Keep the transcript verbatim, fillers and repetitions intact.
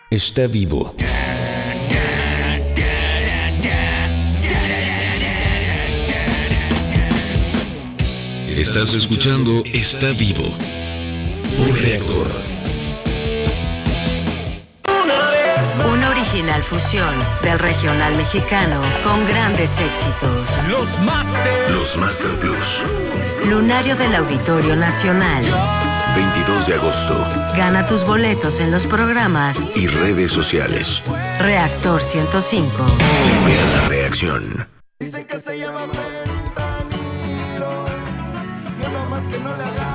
Está vivo. Estás escuchando Está Vivo por Reactor. Una original fusión del regional mexicano con grandes éxitos. Los Master. Los Master Plus. Lunario del Auditorio Nacional. veintidós de agosto. Gana tus boletos en los programas Y redes sociales. Reactor ciento cinco. Vea la reacción. Dice que se llama fentanilo, y no más que no le haga